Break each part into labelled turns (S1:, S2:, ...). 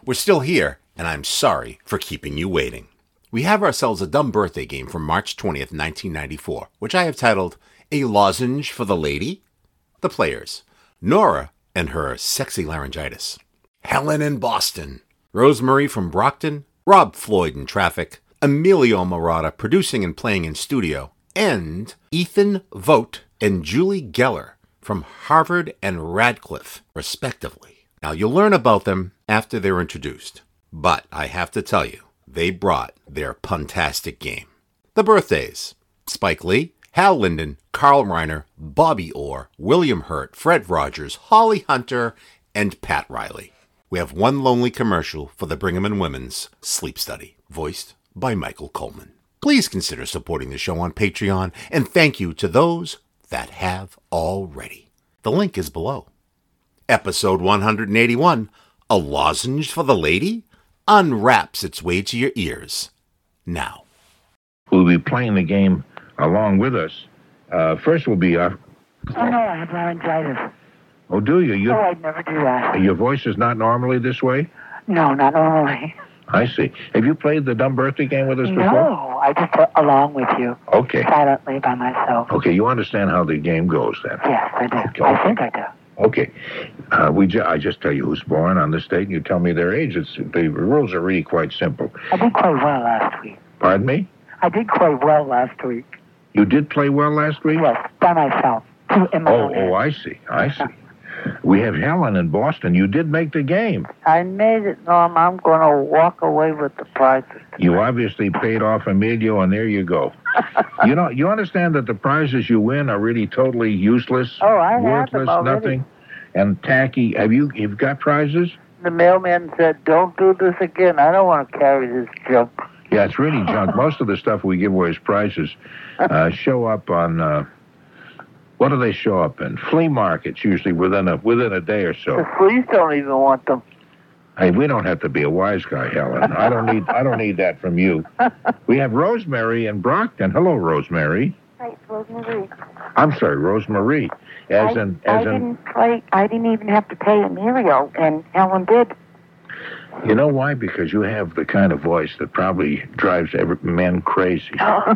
S1: We're still here, and I'm sorry for keeping you waiting. We have ourselves a dumb birthday game from March 20th, 1994, which I have titled A Lozenge for the Lady. The players: Nora and her sexy laryngitis, Helen in Boston, Rosemary from Brockton, Rob Floyd in traffic, Emilio Murata producing and playing in studio, and Ethan Vogt and Julie Geller from Harvard and Radcliffe, respectively. Now, you'll learn about them after they're introduced, but I have to tell you, they brought their puntastic game. The birthdays: Spike Lee, Hal Linden, Carl Reiner, Bobby Orr, William Hurt, Fred Rogers, Holly Hunter, and Pat Riley. We have one lonely commercial for the Brigham and Women's Sleep Study, voiced by Michael Coleman. Please consider supporting the show on Patreon, and thank you to those that have already. The link is below. Episode 181, A Lozenge for the Lady, unwraps its way to your ears now.
S2: We'll be playing the game along with us. First will be...
S3: Oh, no, I have laryngitis.
S2: Oh, do you?
S3: Oh, I'd never do that.
S2: Your voice is not normally this way?
S3: No, not normally.
S2: I see. Have you played the dumb birthday game with us before?
S3: No, I just put along with you.
S2: Okay.
S3: Silently by myself.
S2: Okay, you understand how the game goes then?
S3: Yes, I do.
S2: Okay.
S3: I think I do.
S2: Okay. I just tell you who's born on this date, and you tell me their age. The rules are really quite simple.
S3: I did quite well last week.
S2: Pardon me?
S3: I did quite well last week.
S2: You did play well last week?
S3: Yes, by myself.
S2: I see. We have Helen in Boston. You did make the game.
S3: I made it, Norm. I'm going to walk away with the prizes.
S2: You obviously paid off Emilio, and there you go. You understand that the prizes you win are really totally useless, worthless, nothing, and tacky. You've got prizes?
S3: The mailman said, "Don't do this again. I don't want to carry this junk."
S2: Yeah, it's really junk. Most of the stuff we give away as prizes show up on... what do they show up in? Flea markets, usually within a day or so.
S3: The fleas don't even want them.
S2: Hey, we don't have to be a wise guy, Helen. I don't need that from you. We have Rosemary in Brockton. Hello, Rosemary.
S4: Hi, it's Rosemary.
S2: I'm sorry, Rosemary. I
S4: didn't even have to pay Emilio, and Helen did.
S2: You know why? Because you have the kind of voice that probably drives men crazy.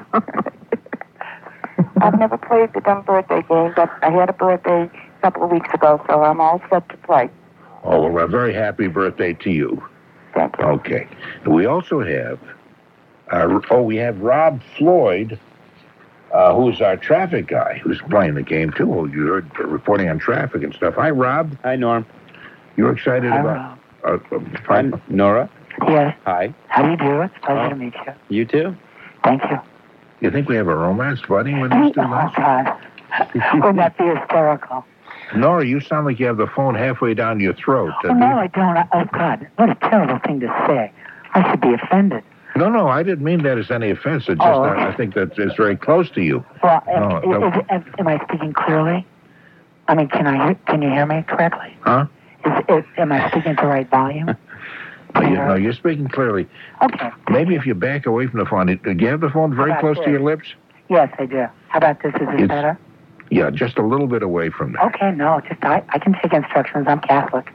S4: I've never played the dumb birthday game, but I had a birthday a couple of weeks ago, so I'm all set to play.
S2: Oh, well, a very happy birthday to you.
S4: Thank you.
S2: Okay. We also have, we have Rob Floyd, who's our traffic guy, who's playing the game, too. Oh, you heard reporting on traffic and stuff. Hi, Rob.
S5: Hi, Norm.
S2: You're excited
S3: Hi,
S2: about...
S5: Hi, Nora.
S3: Yes.
S5: Hi.
S3: How do you do? It's a pleasure to meet you.
S5: You too.
S3: Thank you.
S2: You think we have a romance budding with these two guys?
S3: Oh, God. Wouldn't that be hysterical?
S2: Nora, you sound like you have the phone halfway down your throat.
S3: Oh, no, I don't. Oh, God. What a terrible thing to say. I should be offended.
S2: No, I didn't mean that as any offense. It's just I think that it's very close to you.
S3: Well, am I speaking clearly? I mean, can you hear me correctly?
S2: Huh?
S3: Am I speaking at the right volume?
S2: No, you're speaking clearly.
S3: Okay.
S2: Maybe if you back away from the phone. Do you have the phone very close to your lips?
S3: Yes, I do. How about this? Is this better?
S2: Yeah, just a little bit away from that.
S3: Okay, no, just I can take instructions. I'm Catholic.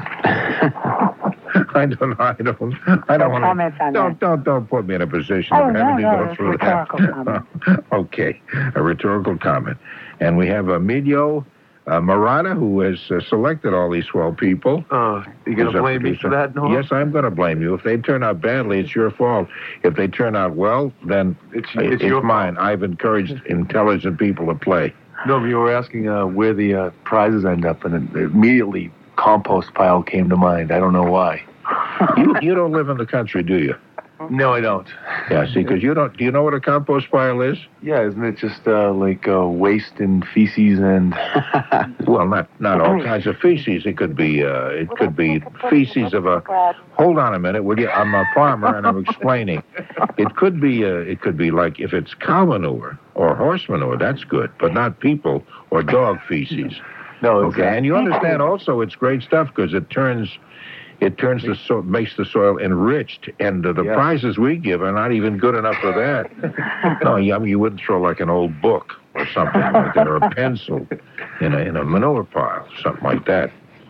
S2: I don't want to. Don't put me in a position of having to go through that.
S3: Comment.
S2: Okay, a rhetorical comment. And we have Emilio Murata, who has selected all these swell people.
S6: You going to blame me for that, Norm?
S2: Yes, I'm going to blame you. If they turn out badly, it's your fault. If they turn out well, then it's mine. I've encouraged intelligent people to play.
S6: No, you were asking where the prizes end up, and immediately compost pile came to mind. I don't know why.
S2: You don't live in the country, do you?
S6: No, I don't.
S2: Yeah, see, because do you know what a compost pile is?
S6: Yeah, isn't it just like waste and feces and...
S2: Well, not all kinds of feces. It could be feces of a... Hold on a minute, will you? I'm a farmer and I'm explaining. It could be like if it's cow manure or horse manure, that's good, but not people or dog feces.
S6: No,
S2: okay, and you understand also it's great stuff because it makes the soil enriched, and the prizes we give are not even good enough for that. No, I mean, you wouldn't throw like an old book or something like that, or a pencil in a manure pile, something like that.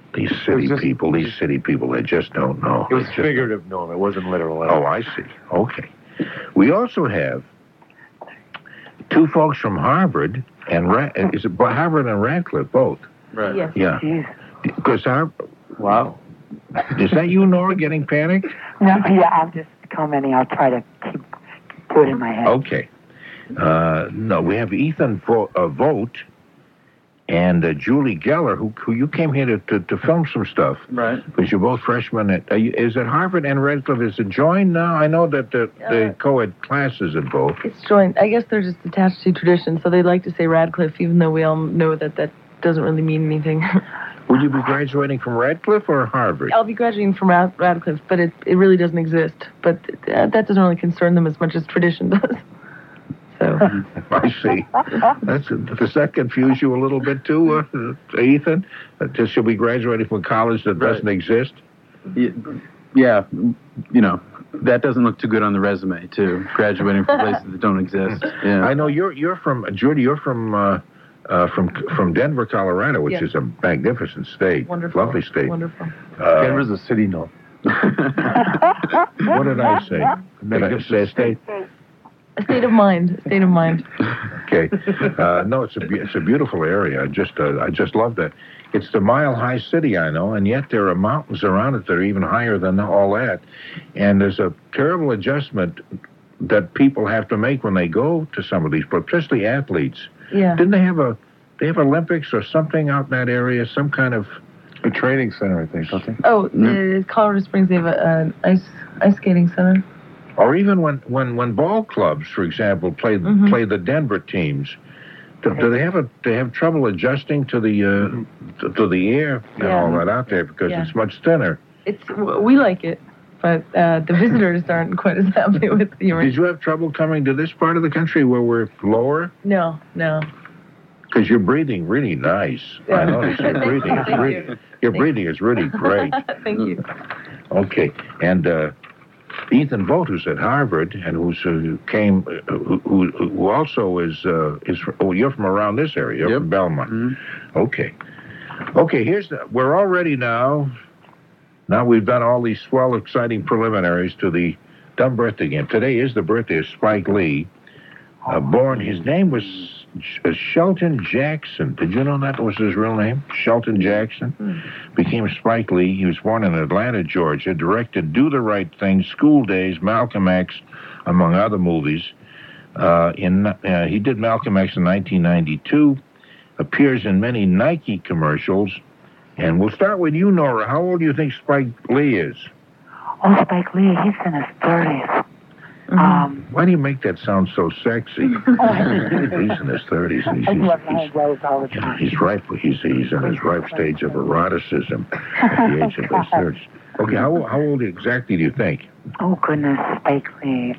S2: These city people, they just don't know.
S6: It was figurative, no. It wasn't literal.
S2: Oh, I see. Okay. We also have two folks from Harvard and Harvard and Radcliffe both.
S5: Right.
S7: Yes.
S2: Yeah. Because
S5: Wow.
S2: is that you, Nora, getting panicked?
S3: No, yeah, I'm just commenting. I'll try to do it in my head.
S2: Okay. No, we have Ethan Vogt and Julie Geller, who you came here to film some stuff.
S5: Right.
S2: Because you're both freshmen. Is it Harvard and Radcliffe? Is it joined now? I know that the co-ed classes at both.
S7: It's joined. I guess they're just attached to tradition, so they like to say Radcliffe, even though we all know that doesn't really mean anything.
S2: Will you be graduating from Radcliffe or Harvard?
S7: I'll be graduating from Radcliffe, but it really doesn't exist. But that doesn't really concern them as much as tradition does. So.
S2: I see. Does that confuse you a little bit too, Ethan? Should we graduating from college that doesn't exist?
S5: Yeah, that doesn't look too good on the resume, too. Graduating from places that don't exist. Yeah.
S2: I know you're from Judy. You're from Denver, Colorado, which is a magnificent state.
S7: Wonderful.
S2: Lovely state.
S7: Wonderful.
S6: Denver's a city, no.
S2: What did I say? Did I say a state?
S7: A state of mind. State of mind.
S2: Okay. No, it's a beautiful area. I just love that. It's the mile-high city, I know, and yet there are mountains around it that are even higher than all that. And there's a terrible adjustment that people have to make when they go to some of these, especially athletes.
S7: Yeah.
S2: Didn't they have Olympics or something out in that area? Some kind of
S6: A training center, I think, don't they?
S7: Oh, Colorado Springs, they have an ice skating center.
S2: Or even when ball clubs, for example, play the Denver teams, do they have trouble adjusting to the air and all that out there because it's much thinner?
S7: We like it, but the visitors aren't quite as happy with the.
S2: Did you have trouble coming to this part of the country where we're lower?
S7: No.
S2: Because you're breathing really nice.
S7: Yeah.
S2: I noticed your breathing. Your breathing is really great.
S7: Thank you.
S2: Okay, and Ethan Vogt, who's at Harvard and who also is you're from around this area, you're from Belmont. Mm-hmm. Okay. We're all ready now. Now we've done all these swell, exciting preliminaries to the dumb birthday game. Today is the birthday of Spike Lee. Born, his name was Shelton Jackson. Did you know that was his real name? Shelton Jackson. Became Spike Lee. He was born in Atlanta, Georgia. Directed Do the Right Thing, School Days, Malcolm X, among other movies. He did Malcolm X in 1992. Appears in many Nike commercials. And we'll start with you, Nora. How old do you think Spike Lee is?
S3: Oh, Spike Lee, he's in his 30s.
S2: Why do you make that sound so sexy? He's in his 30s. He's ripe. He's in his ripe stage of eroticism at the age of his 30s. Okay, how old exactly do you think?
S3: Oh, goodness, Spike Lee.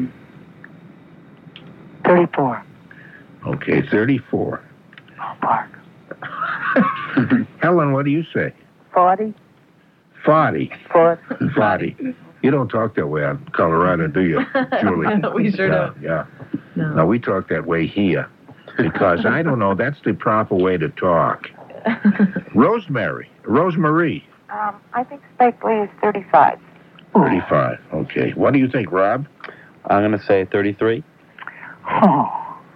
S3: 34.
S2: Okay, 34.
S3: Ballpark.
S2: Helen, what do you say?
S4: 40.
S2: 40.
S4: 40.
S2: You don't talk that way out in Colorado, do you, Julie?
S7: No, we sure don't.
S2: Yeah.
S7: No,
S2: we talk that way here. Because, I don't know, that's the proper way to talk. Rosemary.
S4: I think Spike Lee is 35.
S2: 35, okay. What do you think, Rob?
S5: I'm going to say 33.
S3: Oh.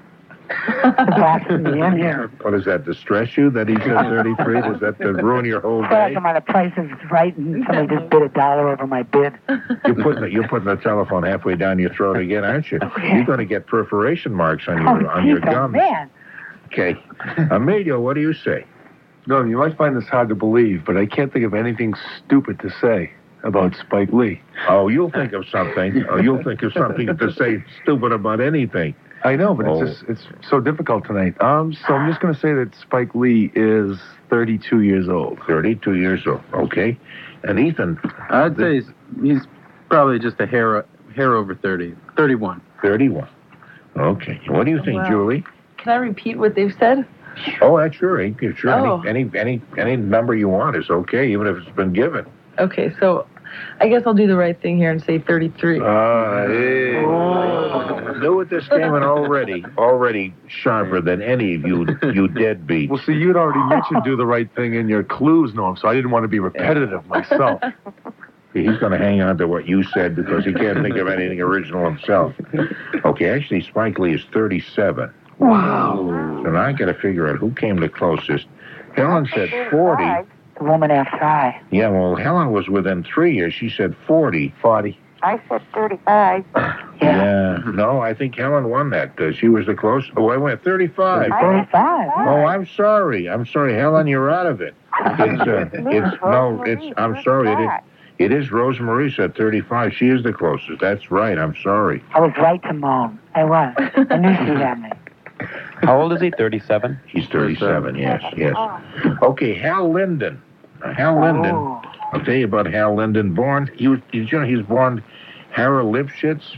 S3: In here.
S2: What does that distress you that he said 33? Does that ruin your whole day?
S3: The price is right and somebody just bid $1 over my bid.
S2: You're putting the telephone halfway down your throat again, aren't you?
S3: Okay.
S2: You're going to get perforation marks on your gums.
S3: Man.
S2: Okay. Emilio, what do you say?
S6: No, you might find this hard to believe, but I can't think of anything stupid to say about Spike Lee.
S2: Oh, you'll think of something. To say stupid about anything.
S6: I know, but it's so difficult tonight. So I'm just going to say that Spike Lee is 32 years old.
S2: 32 years old, okay. And Ethan?
S5: I'd say he's probably just a hair over 30. 31.
S2: 31. Okay. What do you think, Julie?
S7: Can I repeat what they've said?
S2: Oh, that's sure. Sure.
S7: Oh.
S2: Any number you want is okay, even if it's been given.
S7: Okay, so I guess I'll do the right thing here and say 33.
S2: Hey. Knew it this game and already sharper than any of you deadbeats.
S6: Well, see, you'd already mentioned do the right thing in your clues, Norm, so I didn't want to be repetitive myself.
S2: He's going to hang on to what you said because he can't think of anything original himself. Okay, actually, Spike Lee is 37.
S3: Wow.
S2: So now I got to figure out who came the closest. Helen said 40.
S3: The woman after I.
S2: Yeah, well, Helen was within 3 years. She said 40.
S6: 40.
S4: I said 35.
S2: Yeah. No, I think Helen won that. She was the closest. Oh, I went 35.
S3: 35.
S2: Oh, I'm sorry. Helen, you're out of it. I'm sorry. It is Rosemarie said 35. She is the closest. That's right. I'm sorry.
S3: I was right to moan. I was. I knew she had me.
S8: How old is he? 37?
S2: He's 37, yes. Okay, Hal Linden. Hal Linden.
S3: Oh.
S2: I'll tell you about Hal Linden. He was born Harold Lipschitz.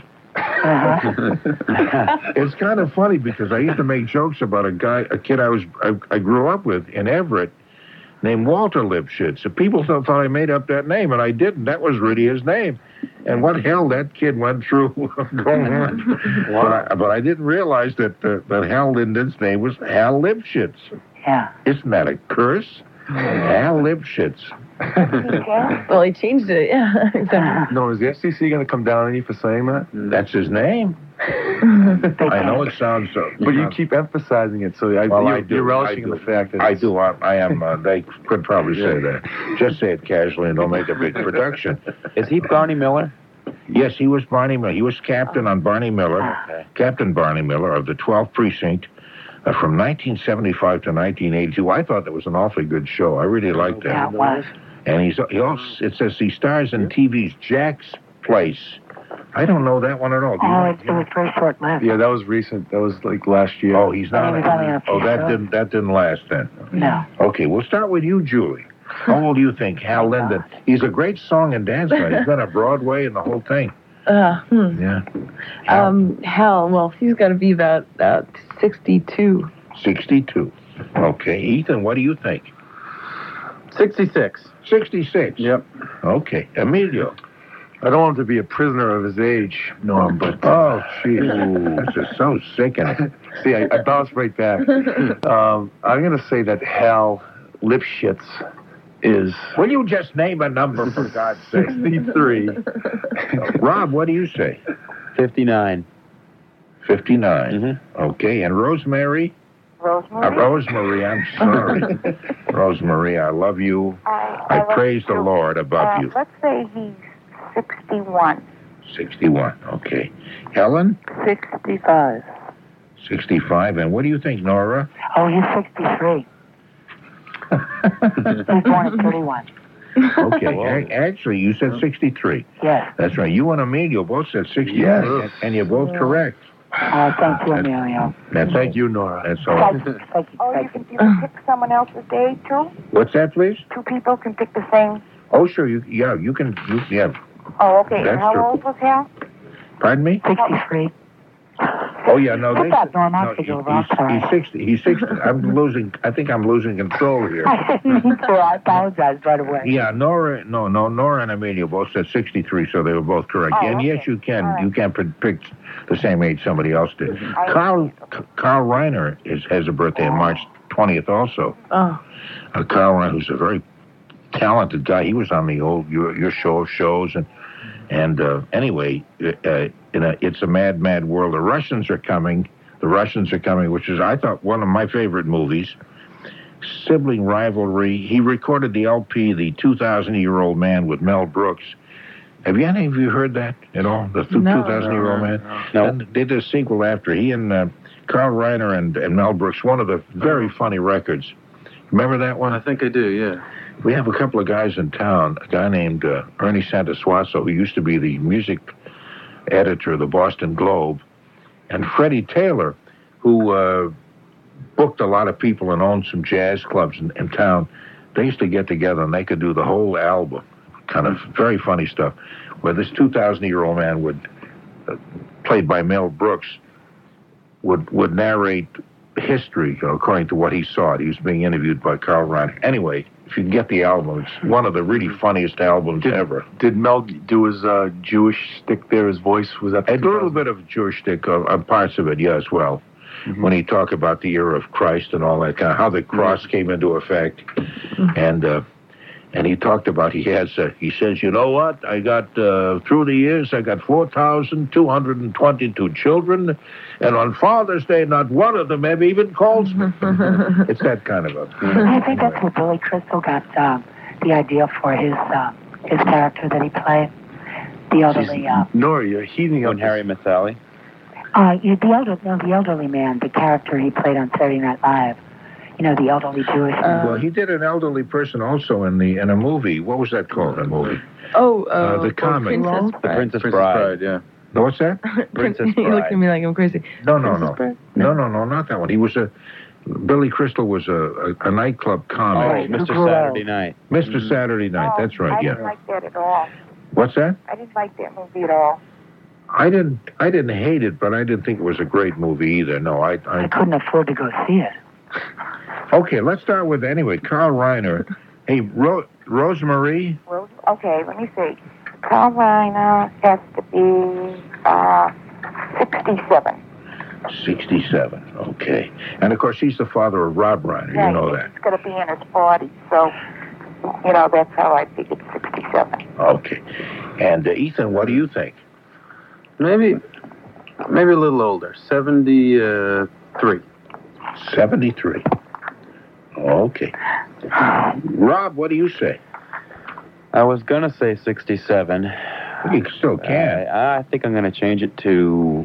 S2: It's kind of funny because I used to make jokes about a kid I grew up with in Everett named Walter Lipschitz. So people thought I made up that name, and I didn't. That was really his name. And what hell that kid went through going on. But I didn't realize that Hal Linden's name was Hal Lipschitz.
S3: Yeah.
S2: Isn't that a curse? Hal Lipschitz.
S7: Well, he changed it, yeah.
S6: No, is the FCC going to come down on you for saying that?
S2: That's his name. I know it sounds so.
S6: But you keep emphasizing it, so you're relishing in the fact that
S2: I do. I am. They could probably say that. Just say it casually and don't make a big production.
S8: Is he Barney Miller?
S2: Yes, he was Barney Miller. He was captain on Barney Miller, Captain Barney Miller of the 12th Precinct from 1975 to 1982. I thought that was an awfully good show. I really liked that.
S3: Yeah, it was.
S2: And it says he stars in TV's Jack's Place. I don't know that one at all.
S3: It was very short-lived.
S6: Yeah, that was recent. That was like last year.
S2: Oh, he's not.
S3: He was only on a few shows.
S2: That didn't last then.
S3: No.
S2: Okay, we'll start with you, Julie. How old do you think Hal Linden? He's a great song and dance guy. He's been on Broadway and the whole thing. Yeah.
S7: Hal, well, he's got to be about 62.
S2: 62. Okay, Ethan, what do you think?
S5: 66.
S2: 66.
S5: Yep.
S2: Okay, Emilio.
S6: I don't want him to be a prisoner of his age, Norm, but...
S2: Oh, jeez. This is so sickening.
S6: See, I bounced right back. I'm going to say that Hal Lipschitz is...
S2: Will you just name a number, for God's sake?
S6: 63.
S2: Rob, what do you say?
S8: 59.
S2: 59.
S8: Mm-hmm.
S2: Okay, and Rosemary? Rosemary, I'm sorry. Rosemary, I love you. I praise the Lord above you.
S4: Let's say he's 61.
S2: 61, okay. Helen?
S3: 65.
S2: 65, and what do you think, Nora?
S3: Oh, he's 63. He was born in 31.
S2: Okay, actually, you said 63.
S3: Yes.
S2: That's right. You and Emilio both said 63, and you're both correct.
S3: Thank you, Emilio.
S2: Thank
S6: you, Nora.
S2: That's all.
S3: Thank you.
S4: Oh, you can pick someone else's day, too?
S2: What's that, please?
S4: Two people can pick the same.
S2: Oh, sure. You can.
S4: Oh, okay.
S2: That's
S4: And how
S2: true.
S4: old was Hal?
S2: Pardon me?
S3: 63.
S2: Oh, yeah, no.
S3: I thought Norm Osgood was wrong. Sorry.
S2: He's 60. He's 60. I think I'm losing control here.
S3: I didn't mean to. I apologize right away.
S2: Yeah, Nora and Emilio both said 63, so they were both correct.
S4: Oh,
S2: and yes,
S4: okay.
S2: you can.
S4: All right.
S2: You can pick the same age somebody else did. Carl Reiner has a birthday on March 20th also.
S7: Oh.
S2: Carl Reiner, who's a very talented guy. He was on the old your show of shows and anyway, it's a mad, mad world. The Russians are coming, which is, I thought, one of my favorite movies. Sibling rivalry. He recorded the LP, The 2,000-Year-Old Man, with Mel Brooks. Have any of you heard that at all? The 2,000-Year-Old Man?
S8: No.
S2: And they did a sequel after. He and Carl Reiner and Mel Brooks, one of the very funny records. Remember that one?
S5: I think I do, yeah.
S2: We have a couple of guys in town, a guy named Ernie Santosuaso, who used to be the music editor of the Boston Globe, and Freddie Taylor, who booked a lot of people and owned some jazz clubs in town. They used to get together and they could do the whole album, kind of very funny stuff, where this 2,000-year-old man would, played by Mel Brooks, would narrate history according to what he saw. He was being interviewed by Carl Reiner. Anyway, if you can get the album, it's one of the really funniest albums ever.
S6: Did Mel do his Jewish stick there? His voice was that?
S2: A little bit of Jewish stick on parts of it, yeah, as well. Mm-hmm. When he talked about the era of Christ and all that kind of how the cross came into effect, and he talked about he says, you know what? I got through the years I got 4,222 children, and on Father's Day not one of them ever even calls me. It's that kind of a.
S3: I think that's where Billy Crystal got the idea for his character that he played, the elderly.
S6: Nora, you're heating up.
S8: Harry Mathali.
S3: The elderly man, the character he played on Saturday Night Live. You know, the elderly Jewish man.
S2: Well, he did an elderly person also in a movie. What was that called? A movie? The comic.
S8: The Princess Bride.
S6: Yeah.
S2: No, what's that?
S8: Princess
S7: You look
S8: Bride.
S7: at me like I'm crazy.
S2: No,
S7: Bride?
S2: No, not that one. He was Billy Crystal was a nightclub
S8: Oh,
S2: comic.
S8: Mr. Saturday Night.
S2: Mr. Saturday Night. That's right.
S4: I
S2: Yeah.
S4: didn't like that at all.
S2: What's that?
S4: I didn't like that movie at all.
S2: I didn't hate it, but I didn't think it was a great movie either. No,
S3: I couldn't afford to go see it.
S2: Okay, let's start with Carl Reiner. Hey, Rosemarie.
S4: Okay, let me see. Carl Reiner has to be 67.
S2: 67. Okay, and of course he's the father of Rob Reiner.
S4: Right,
S2: You know that.
S4: He's going to be in his 40s, so that's how I figured 67.
S2: Okay, and Ethan, what do you think?
S5: Maybe a little older. 73.
S2: 73. Okay. Rob, what do you say?
S8: I was going to say 67.
S2: You still can.
S8: I think I'm going to change it to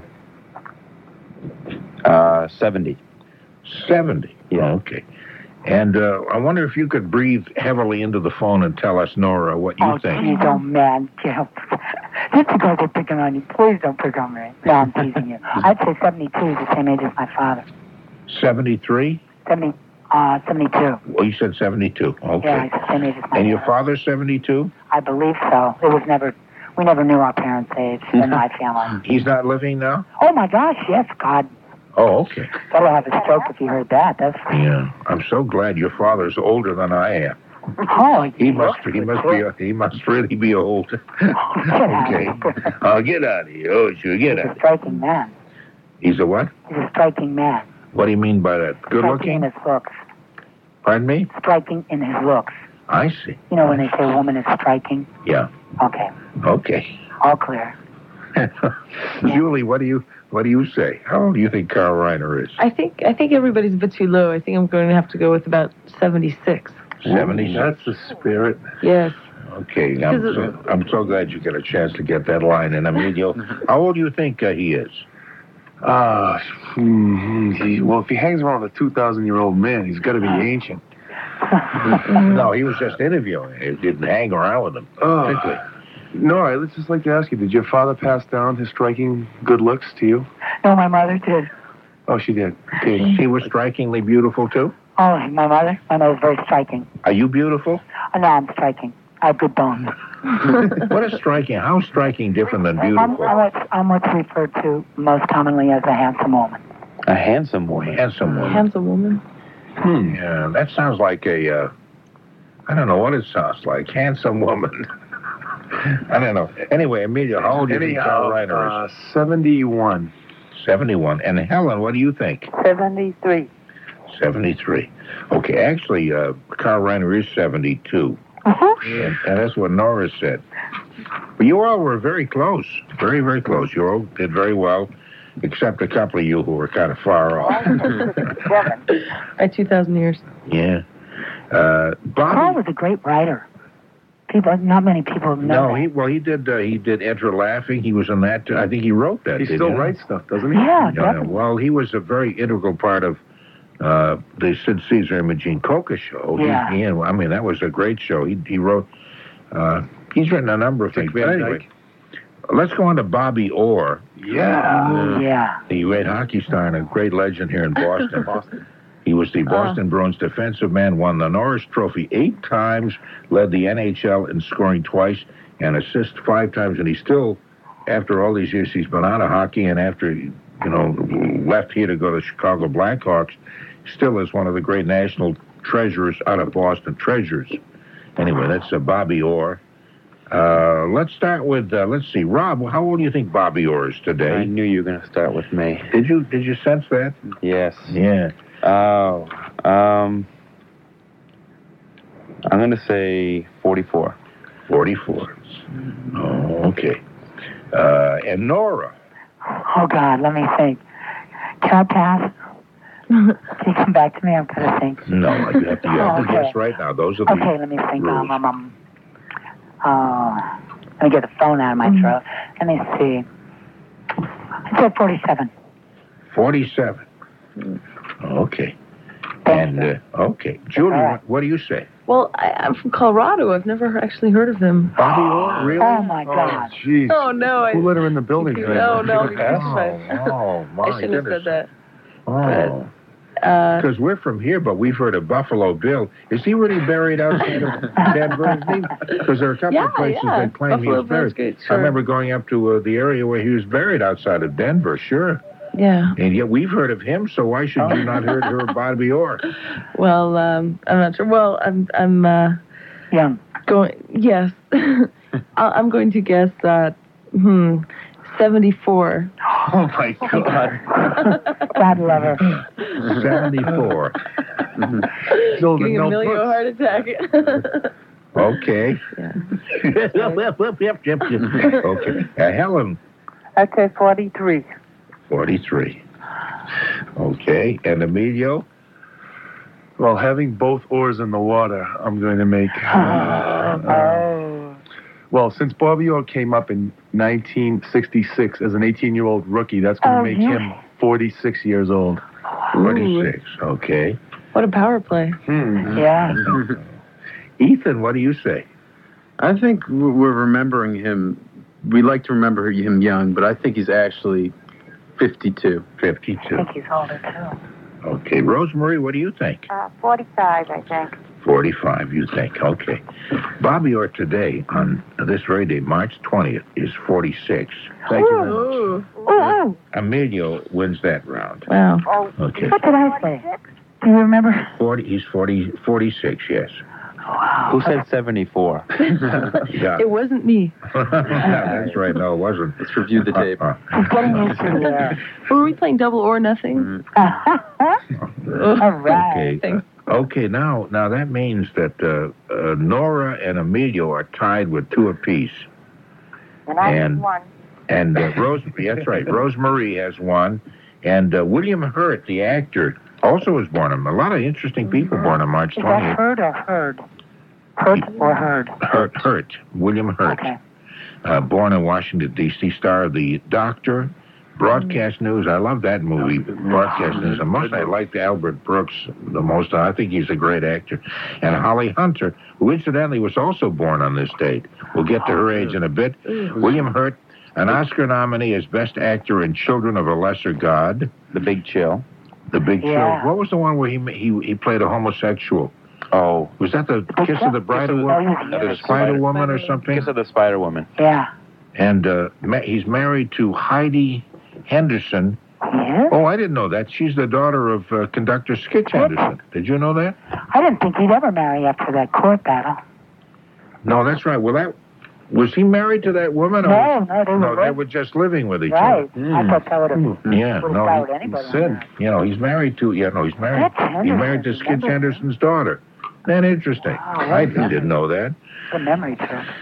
S8: 70.
S2: 70.
S8: Yeah.
S2: Okay. And I wonder if you could breathe heavily into the phone and tell us, Nora, what you think.
S3: You don't, man. Just because they're picking on you, please don't pick on me. No, I'm teasing you. I'd say 72 is the same age as my father.
S2: 73?
S3: 72.
S2: Well, you said 72. Okay.
S3: Yeah, it's the same age as my
S2: And your
S3: father.
S2: father's 72?
S3: I believe so. We never knew our parents' age in my family.
S2: He's not living now?
S3: Oh my gosh, yes, God.
S2: Oh, okay.
S3: Better have a stroke if you heard that. That's
S2: Yeah. I'm so glad your father's older than I am.
S3: oh,
S2: He must really be old. Okay. Get out of here. Oh, sure, get
S3: He's a
S2: out.
S3: striking man.
S2: He's a what?
S3: He's a striking man.
S2: What do you mean by that? Good
S3: Striking in
S2: looking?
S3: his looks.
S2: Pardon me?
S3: Striking in his looks.
S2: I see.
S3: You know when they say a woman is striking?
S2: Yeah.
S3: Okay.
S2: Okay.
S3: All clear.
S2: Julie, what do you say? How old do you think Carl Reiner is?
S7: I think everybody's a bit too low. I think I'm going to have to go with about 76.
S2: 76.
S6: That's the spirit.
S7: Yes.
S2: Okay. I'm so glad you get a chance to get that line in. Emilio, how old do you think he is?
S6: Well, if he hangs around with a 2,000-year-old man, he's got to be ancient.
S2: No, he was just interviewing. He didn't hang around with him. Particularly.
S6: Nora, let's just like to ask you, did your father pass down his striking good looks to you?
S3: No, my mother did.
S6: Oh, she did.
S2: Okay. She was strikingly beautiful, too?
S3: Oh, my mother? My mother's very striking.
S2: Are you beautiful?
S3: Oh, no, I'm striking. I have good bones.
S2: What is striking? How is striking different than beautiful?
S3: I'm what's referred to most commonly as a handsome woman.
S8: A handsome woman.
S2: Handsome woman.
S7: Handsome woman.
S2: Yeah, that sounds like I don't know what it sounds like. Handsome woman. I don't know. Anyway, Emilio, how old do you think Carl Reiner is?
S6: 71.
S2: 71. And Helen, what do you think?
S4: 73.
S2: 73. Okay, actually, Carl Reiner is 72. And that's what Nora said. But you all were very close. Very, very close. You all did very well, except a couple of you who were kind of far off.
S7: At 2,000 years.
S2: Yeah.
S3: Carl
S2: Bobby.
S3: was a great writer. Not many people know that.
S2: He did Enter Laughing. He was in that. I think he wrote that.
S6: He
S2: didn't
S6: still
S2: he?
S6: writes stuff, doesn't he?
S3: Yeah,
S2: Yeah,
S3: definitely.
S2: well, he was a very integral part of the Sid Caesar and Imogene Coca show.
S3: Yeah.
S2: I mean, that was a great show. He wrote, he's written a number of things. But anyway, let's go on to Bobby Orr.
S3: Oh, yeah.
S2: The great hockey star and a great legend here in Boston. He was the Boston Bruins defensive man, won the Norris Trophy 8 times, led the NHL in scoring twice, and assist 5 times. And he still, after all these years, he's been out of hockey, and after, left here to go to Chicago Blackhawks, still is one of the great National treasures out of Boston. Treasures. Anyway, that's Bobby Orr. Let's start with, let's see, Rob, how old do you think Bobby Orr is today?
S8: I knew you were going to start with me.
S2: Did you sense that?
S8: Yes.
S2: Yeah.
S8: Oh, I'm going to say 44.
S2: 44. Oh, okay. And Nora.
S3: Oh, God, let me think. Can I pass? Can you come back to me? I'm going to think.
S2: No, you have to
S3: Okay.
S2: guess right now. Those are the
S3: Okay, let me think.
S2: rules.
S3: Let me get the phone out of my throat. Let me see. I said 47.
S2: 47. Okay. And, okay. Julie,
S3: all right.
S2: what do you say?
S7: Well, I'm from Colorado. I've never actually heard of him.
S2: Bobby Orr, really?
S3: Oh, my God.
S6: Jeez.
S7: Oh, no.
S6: Who let her in the building today?
S7: No, no.
S2: Oh, my
S7: I shouldn't have
S2: goodness.
S7: said that.
S2: Oh. Because we're from here, but we've heard of Buffalo Bill. Is he really buried outside of Denver? Because there are a couple of places that claim
S7: Buffalo
S2: he was buried.
S7: Bill's good,
S2: I
S7: sure.
S2: remember going up to the area where he was buried outside of Denver, sure.
S7: Yeah.
S2: And yet we've heard of him, so why should you not heard of Bobby Orr?
S7: Well, I'm not sure. Well, I'm
S3: Young.
S7: going. Yes. I'm going to guess that. 74.
S2: Oh, my God.
S3: God love her.
S2: 74.
S7: Getting a Emilio heart attack.
S2: Okay.
S7: Yeah.
S2: Okay. Helen,
S4: I'd say 43.
S2: 43. Okay. And Emilio?
S6: Well, having both oars in the water, I'm going to make... Well, since Bobby Orr came up in 1966 as an 18-year-old rookie, that's going to make him 46 years old.
S2: 46. Okay.
S7: What a power play.
S3: Yeah.
S2: Ethan, what do you say?
S5: I think we're remembering him. We like to remember him young, but I think he's actually 52.
S2: 52.
S3: I think he's older, too.
S2: Okay. Rosemary, what do you think?
S4: 45, I think.
S2: 45, you think. Okay. Bobby Orr today, on this very day, March 20th, is 46.
S6: Thank you very much.
S3: Oh,
S2: Emilio wins that round.
S7: Wow.
S4: Oh,
S2: Okay.
S3: what did I say? Do you remember?
S2: 40, he's 46, yes.
S3: Wow.
S8: Who said 74?
S2: Yeah.
S7: It wasn't me.
S2: Yeah, that's right. No, it wasn't.
S5: Let's review the tape.
S3: He's getting into the...
S7: Were we playing double or nothing?
S3: All right.
S2: Okay.
S7: Thanks.
S2: Okay, now that means that Nora and Emilio are tied with 2 apiece.
S4: and I
S2: And-
S4: have one.
S2: And Rosemary, that's right, Rosemary has 1. And William Hurt, the actor, also was born on. A lot of interesting people born on March
S3: Is that
S2: 20th.
S3: heard or heard? Hurt or heard?
S2: Hurt, William Hurt.
S3: Okay.
S2: Born in Washington, D.C., star of The Doctor, Broadcast News. I love that movie, Broadcast News. And most I liked Albert Brooks the most. I think he's a great actor. And Holly Hunter, who incidentally was also born on this date. We'll get to her age in a bit. William Hurt, an Oscar nominee as Best Actor in Children of a Lesser God.
S8: The Big Chill.
S2: The Big
S3: Yeah.
S2: Chill. What was the one where he played a homosexual?
S8: Oh.
S2: Was that the Kiss of the Bridal Woman? The Spider Woman or something?
S8: Kiss of the Spider Woman.
S3: Yeah.
S2: And he's married to Heidi Henderson.
S3: Yes?
S2: Oh, I didn't know that. She's the daughter of conductor Skitch Henderson. Did you know that?
S3: I didn't think he'd ever marry after that court battle.
S2: No, that's right. Well, was he married to that woman?
S3: No, they were
S2: No, they
S3: right.
S2: were just living with each
S3: Right.
S2: other.
S3: I thought that would have
S2: Yeah,
S3: would have
S2: no,
S3: followed anybody. on
S2: said,
S3: that.
S2: he's married to, he's married.
S3: Skitch
S2: He's married to
S3: Henderson,
S2: Skitch
S3: remember?
S2: Henderson's daughter. That interesting.
S3: Wow,
S2: I
S3: that's
S2: didn't know that.
S3: Good memory,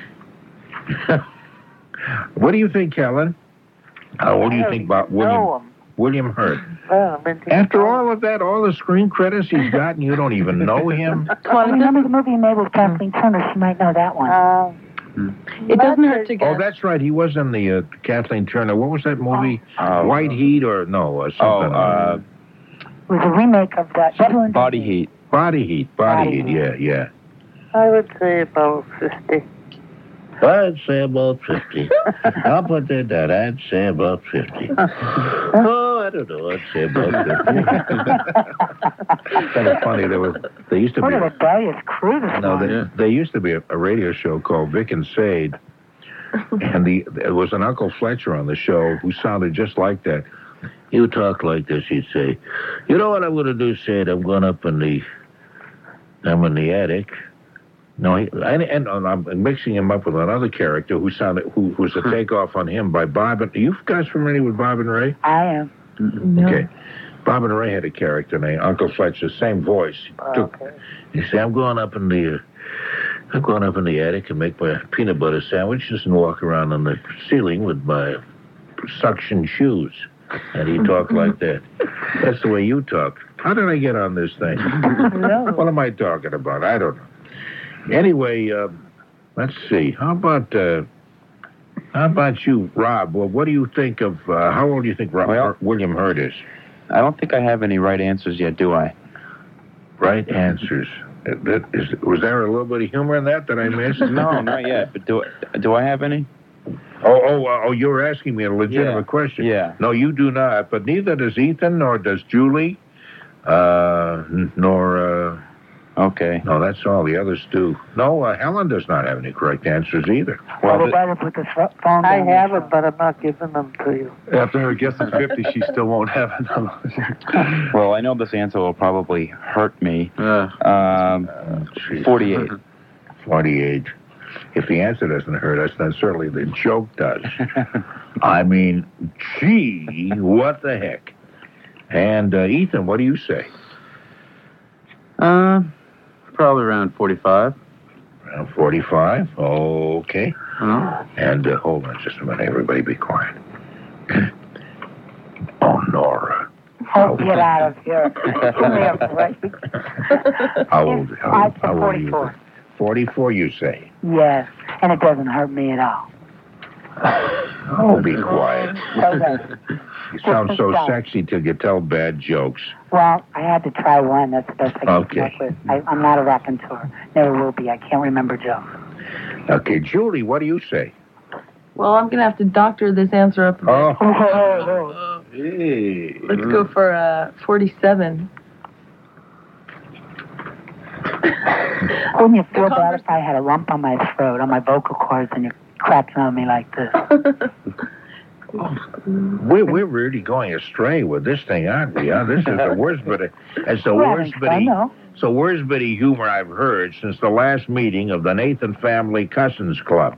S3: too.
S2: What do you think, Helen? How old do you think about William Hurt? After all of that, all the screen credits he's gotten, you don't even know him?
S3: Well, remember the movie he made with Kathleen Turner? She might know that one.
S7: It doesn't hurt to
S2: Oh,
S7: guess.
S2: that's right. He was in the Kathleen Turner. What was that movie? White Heat or no? Something.
S3: It was a remake of that. Devil in
S8: Body
S3: Daisy.
S8: Heat.
S2: Body Heat.
S3: Body Heat.
S2: Yeah.
S4: I would say about 50.
S2: I'd say about 50. I'll put that down. I'd say about 50. Oh, I don't know. I'd say about 50. Kind of funny. There used to
S3: What
S2: be.
S3: a rebellious crew this
S2: No,
S3: morning.
S2: there used to be a radio show called Vic and Sade, and there was an Uncle Fletcher on the show who sounded just like that. He would talk like this. He'd say, "You know what I'm going to do, Sade? I'm going up in the I'm in the attic. No, and I'm mixing him up with another character who was a takeoff on him by Bob. Are you guys familiar with Bob and Ray?
S3: I am.
S7: No.
S2: Okay. Bob and Ray had a character named Uncle Fletcher, same voice. He said, I'm going up in the attic and make my peanut butter sandwiches and walk around on the ceiling with my suction shoes. And he talked like that. That's the way you talk. How did I get on this thing? What am I talking about? I don't know. Anyway, let's see. How about you, Rob? Well, what do you think of, how old do you think William Hurt is?
S8: I don't think I have any right answers yet, do I?
S2: Right answers. Was there a little bit of humor in that I missed?
S8: No, not yet. But do I have any?
S2: Oh, you were asking me a legitimate question.
S8: Yeah.
S2: No, you do not. But neither does Ethan, nor does Julie, nor...
S8: Okay.
S2: No, that's all. The others do. No, Helen does not have any correct answers either.
S3: Well, we better put the phone down.
S4: I have it, but I'm not giving them to you.
S6: After her guessing 50, she still won't have it.
S8: Well, I know this answer will probably hurt me. 48.
S2: 48. If the answer doesn't hurt us, then certainly the joke does. I mean, gee, what the heck? And Ethan, what do you say?
S5: Probably around 45.
S2: Around 45? Okay. And hold on just a minute. Everybody be quiet. Oh, Nora.
S3: Oh, get out of here. Give me a break.
S2: How old
S3: I said
S2: are you?
S3: 44.
S2: 44, you say?
S3: Yes, and it doesn't hurt me at all.
S2: Oh, be quiet.
S3: Okay.
S2: You sound so sexy till you tell bad jokes.
S3: Well, I had to try one. That's the best I can come up with. I'm not a raconteur. Never will be. I can't remember jokes.
S2: Okay, Julie, what do you say?
S7: Well, I'm going to have to doctor this answer up a bit.
S2: Oh. Hey.
S7: Let's go for 47.
S3: Wouldn't you feel bad if I had a lump on my throat, on my vocal cords, and you're cracking on me like this?
S2: We're really going astray with this thing, aren't we? Huh? This is the worst bit of humor I've heard since the last meeting of the Nathan Family Cousins Club.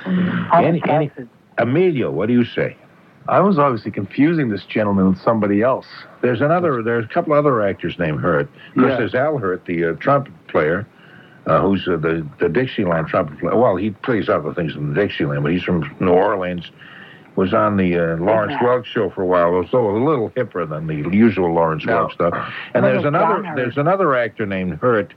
S2: Emilio, what do you say?
S6: I was obviously confusing this gentleman with somebody else.
S2: There's a couple other actors named Hurt. There's Al Hurt, the trumpet player, who's the Dixieland trumpet player. Well, he plays other things in the Dixieland, but he's from New Orleans. Was on the Lawrence Welk show for a while, so a little hipper than the usual Lawrence Welk stuff. And there's another actor named Hurt.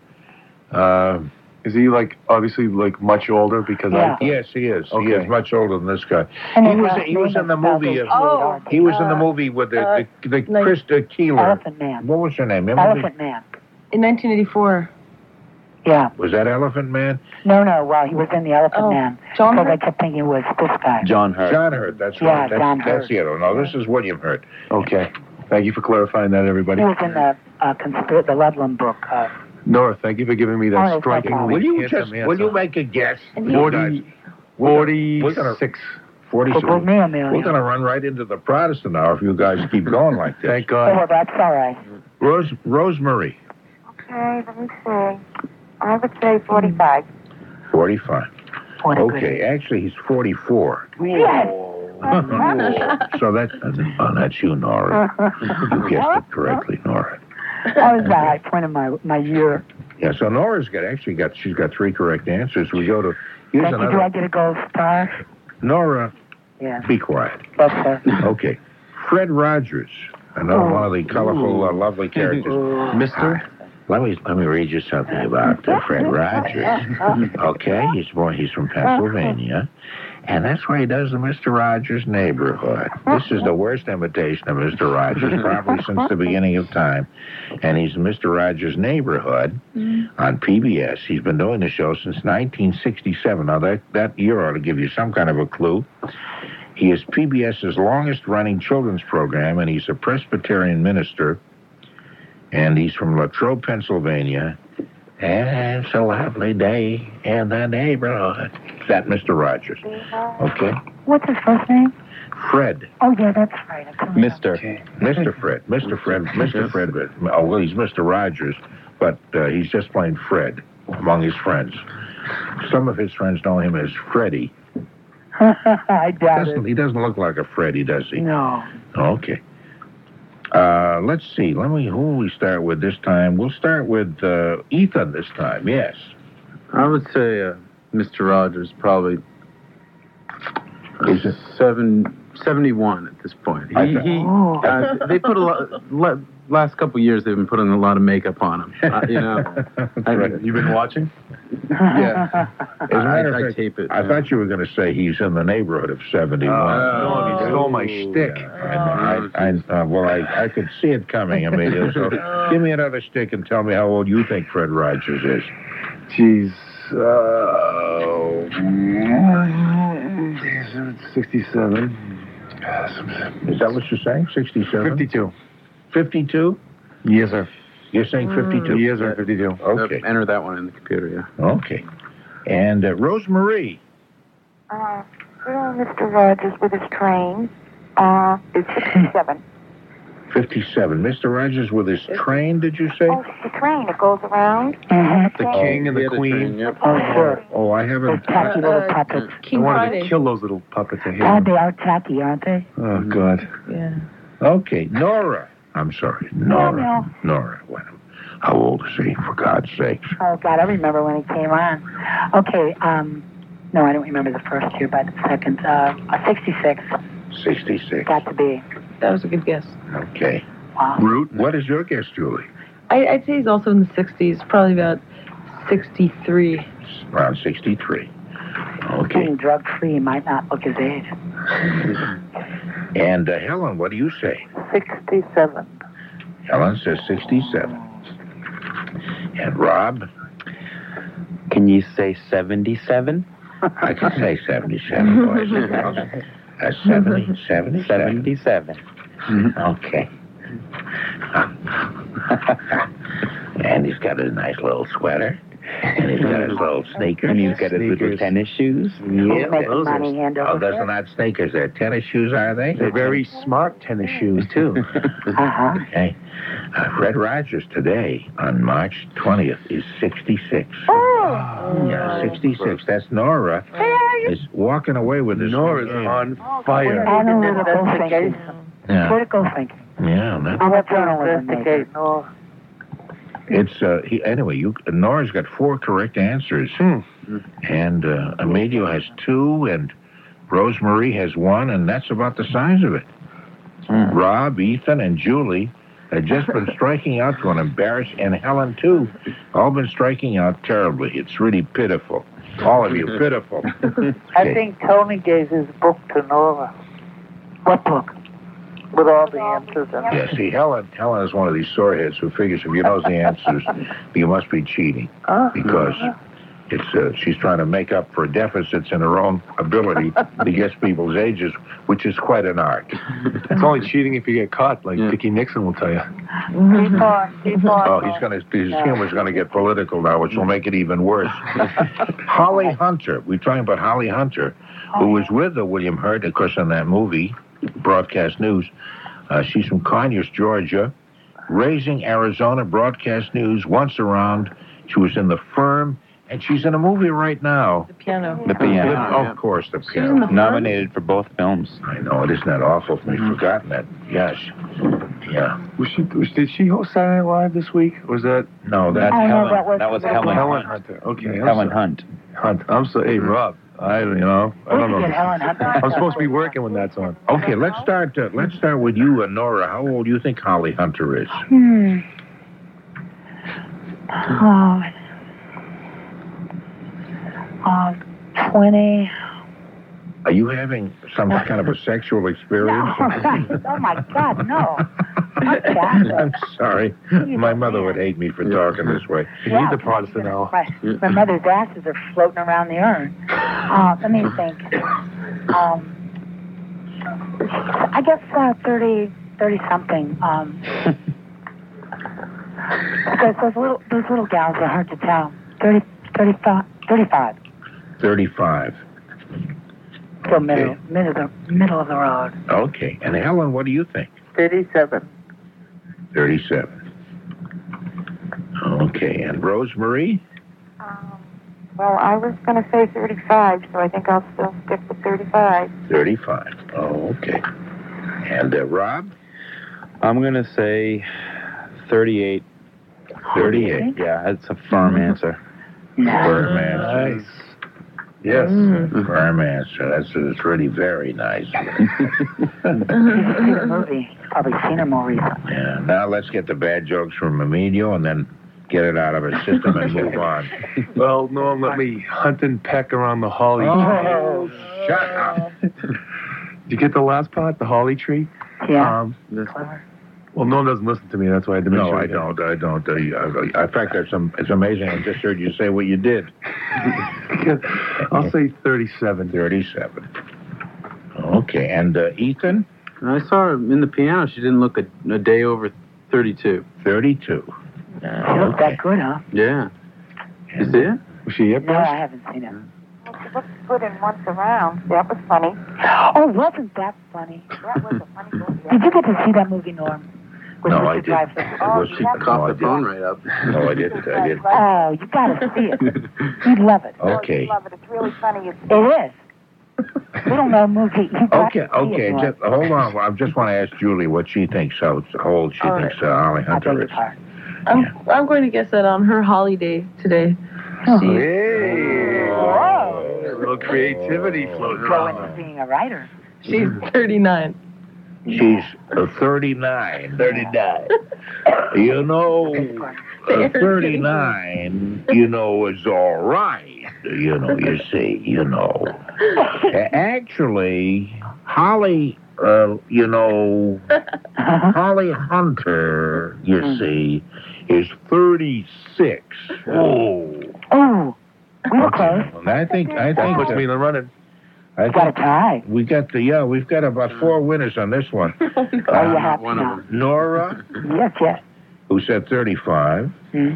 S6: Is he obviously much older? Because
S2: yes, he is. Okay. He is much older than this guy.
S3: And
S2: He was in the movie. He was in the movie with the Krista Keeler.
S3: Elephant Man.
S2: What was her name?
S3: Elephant Man.
S7: In 1984.
S3: Yeah.
S2: Was that Elephant Man?
S3: No. Well, he was in the Elephant Man.
S7: John
S3: Because
S7: Hurt?
S3: I kept thinking it was this guy.
S8: John Hurt.
S2: John Hurt. That's right.
S3: John Hurt.
S2: That's the other. No, this is William Hurt.
S6: Okay. Thank you for clarifying that, everybody.
S3: He was in the Ludlam book.
S6: Nora, thank you for giving me that strikingly
S2: Will you
S6: answer.
S2: make a guess?
S6: 46.
S2: 46.
S3: We're going
S2: to run right into the Protestant hour if you guys keep going like this.
S6: Thank
S3: Oh, well,
S6: God.
S3: that's all right.
S2: Rosemary.
S4: Okay, let me see. I would say 45.
S2: 45. Okay, actually he's 44.
S3: Yes.
S2: So that's you, Nora. You guessed it correctly, Nora.
S3: That was the high point of my year.
S2: Yeah, so Nora's she's got 3 correct answers. We go to,
S3: Thank you. Do I get a gold star?
S2: Nora,
S3: Yeah.
S2: be quiet.
S3: Yes, sir.
S2: Okay. Fred Rogers, another one of the colorful, lovely characters.
S6: Mister?
S2: Let me read you something about Fred Rogers. Okay, he's from Pennsylvania, and that's where he does the Mr. Rogers Neighborhood. This is the worst imitation of Mr. Rogers probably since the beginning of time, and he's Mr. Rogers Neighborhood on PBS. He's been doing the show since 1967. Now that year ought to give you some kind of a clue. He is PBS's longest-running children's program, and he's a Presbyterian minister. And he's from Latrobe, Pennsylvania. And it's a lovely day in the neighborhood. That Mr. Rogers. Okay?
S3: What's his first name?
S2: Fred.
S3: Oh, yeah, that's right.
S8: Mr.
S2: Mr. Fred. Oh, well, he's Mr. Rogers. but he's just plain Fred among his friends. Some of his friends know him as Freddie.
S3: I doubt it.
S2: He doesn't look like a Freddie, does he?
S3: No.
S2: Okay. Let's see. Who will we start with this time? We'll start with Ethan this time. Yes.
S5: I would say Mr. Rogers probably
S2: Is it
S5: 71 at this point. They put a lot. Last couple of years, they've been putting a lot of makeup on him.
S6: You've been watching?
S5: Yeah.
S2: As a matter of
S5: I
S2: fact,
S5: tape it.
S2: I thought you were going to say he's in the neighborhood of 71.
S6: No, he stole my shtick.
S2: I could see it coming, Emilio. So give me another stick and tell me how old you think Fred Rogers is.
S6: Jeez. 67.
S2: Is that what you're saying? 67?
S6: 52.
S2: 52?
S6: Yes, sir.
S2: You're saying 52?
S6: Yes, sir. 52.
S2: Okay.
S5: Enter that one in the computer, yeah.
S2: Okay. And Rosemarie.
S4: Mr. Rogers with his train is 67.
S2: 57. Mr. Rogers with his train, did you say?
S4: Oh, the train. It goes around.
S6: The king and the queen.
S5: Train, yep.
S3: Oh, sure.
S2: Oh, I haven't.
S3: Tacky little puppets.
S6: I
S7: King
S6: wanted
S7: Friday.
S6: to kill those little puppets. I hate
S3: God,
S6: them.
S3: they are tacky, aren't they?
S6: Oh, God.
S7: Yeah.
S2: Okay, Nora. I'm sorry, Nora. Nora. Well, how old is he, for God's sakes?
S3: Oh, God, I remember when he came on. Okay, no, I don't remember the first year, but the second, 66.
S2: 66.
S3: Got to be.
S7: That was a good guess.
S2: Okay.
S3: Wow.
S2: Root, what is your guess, Julie?
S7: I'd say he's also in the 60s, probably about 63.
S2: Around 63. Okay.
S3: Being drug-free might not look his age.
S2: And Helen, what do you say?
S4: 67.
S2: Helen says 67. And Rob?
S8: Can you say 77?
S2: I can say 77, boys. 70, 77.
S8: 77.
S2: Okay. And he's got a nice little sweater. And he's got his little sneakers.
S8: And he's got his little tennis shoes.
S3: He's making money hand
S2: Oh,
S3: over
S2: those are
S3: fist.
S2: not sneakers. They're tennis shoes, are they?
S6: They're very smart tennis shoes, too.
S3: Uh-huh.
S2: Okay. Fred Rogers today, on March 20th, is 66.
S3: Oh!
S2: Yeah, 66. That's Nora. Is walking away with this.
S6: Nora's on fire.
S3: Analytical thinking.
S2: Yeah.
S3: Critical thinking.
S2: Yeah. That's,
S3: I'm a journalism major.
S2: it's, anyway, Nora's got 4 correct answers. And Emilio has 2, and Rosemarie has 1, and that's about the size of it. Rob, Ethan, and Julie have just been striking out to an embarrass, and Helen, too, all been striking out terribly. It's really pitiful. All of you, pitiful.
S9: I think Tony gave his book to Nora.
S3: What book?
S9: With all the answers in it.
S2: Yeah, see, Helen is one of these soreheads who figures if you know the answers, you must be cheating. Because it's she's trying to make up for deficits in her own ability to guess people's ages, which is quite an art.
S6: It's only cheating if you get caught, like Dickie Nixon will tell you.
S2: Oh, his humor's going to get political now, which will make it even worse. Holly Hunter. We're talking about Holly Hunter, who was with William Hurt, of course, in that movie, Broadcast News. She's from Conyers, Georgia. Raising Arizona, Broadcast News, Once Around. She was in The Firm, and she's in a movie right now.
S7: The piano.
S8: The piano.
S2: Of course, The
S7: She was
S2: Piano.
S7: in The Firm?
S8: Nominated for both films.
S2: I know, it isn't that awful for me. Forgotten that. Yes. Yeah.
S6: Did she host Saturday Night Live this week? Was that
S2: No,
S8: That's
S3: Oh, no,
S8: Helen.
S3: that was
S8: Helen.
S6: Helen Hunter? Okay. I'm
S8: Helen
S6: sorry.
S8: Hunt.
S6: I'm sorry. Hey, Rob. I don't know.
S3: Helen Hunter.
S6: I'm supposed to be working when that's on.
S2: Okay, let's start with you, Nora. How old do you think Holly Hunter is?
S3: Oh, 20.
S2: Are you having some kind of a sexual experience?
S3: Oh, my God, no. Not that.
S2: I'm sorry. My mother would hate me for talking this way.
S6: You need the Protestant now.
S3: My mother's asses are floating around the urn. Let me think. I guess 30-something. Because those little gals are hard to tell. 35.
S2: 35.
S3: So middle of the road.
S2: Okay. And Helen, what do you think?
S9: 37.
S2: 37. Okay, and Rosemary?
S4: Well, I was going to say 35, so I think I'll still stick with 35.
S2: 35. Oh, okay. And Rob?
S8: I'm going to say 38.
S2: 38.
S8: Yeah, that's a firm answer.
S2: Firm answer.
S6: Nice. Yes.
S2: Firm answer. That's really very nice.
S3: You've seen the movie. You've probably seen her more recently.
S2: Yeah. Now let's get the bad jokes from Emilio and then get it out of his system and move on.
S6: Well, Norm, let me hunt and peck around the holly
S2: Oh, shut up.
S6: tree. Did you get the last part, the holly tree?
S3: Yeah.
S6: Clever. Well, Norm doesn't listen to me. That's why I had to make
S2: No,
S6: sure.
S2: I don't. In fact, it's amazing. I just heard you say what you did.
S6: I'll say 37.
S2: 37. Okay, and Ethan?
S5: I saw her in the piano. She didn't look a day over 32.
S2: 32.
S3: She looked that good, huh?
S5: Yeah. You see it?
S6: Was she
S3: No, I haven't seen it.
S4: Well, she looked good in Once Around. That was funny.
S3: Oh, wasn't that funny?
S4: That was a funny movie.
S3: Did you get to see that movie, Norm? With
S2: No,
S3: Richard
S2: I didn't.
S3: Dreyfuss?
S5: She coughed the phone right up.
S2: No, I didn't.
S3: Oh, you gotta see it. You'd love it.
S2: Okay.
S4: I love it. It's really funny. It's
S3: It is. We don't know a movie. You got to see
S2: Okay.
S3: it, Norm.
S2: Just hold on. I just want to ask Julie what she thinks. How old she
S7: All
S2: thinks Holly
S3: I
S2: Hunter
S3: beg
S2: is.
S3: your pardon.
S7: I'm going to guess that on her holiday today.
S3: Oh.
S7: She,
S6: Hey.
S3: Whoa.
S6: A little creativity floating
S3: Go
S6: around.
S3: into being a writer.
S7: she's 39.
S2: She's 39. 39. You know, 39, is all right. You see. Actually, Holly, Holly Hunter, you see, is 36. Oh.
S3: Oh, we were close.
S2: And I think
S6: That puts me in the running.
S2: I
S3: You got a
S2: think
S3: tie.
S2: we've got about 4 winners on this one.
S3: Oh, you have
S5: one
S3: to
S5: of
S3: know.
S5: them.
S2: Nora,
S3: Yes.
S2: who said 35,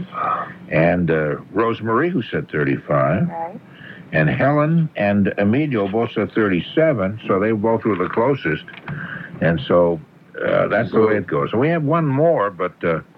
S2: and Rosemary, who said 35,
S4: right.
S2: and Helen and Emilio both said 37, so they both were the closest. And so that's the way it goes. So we have one more, but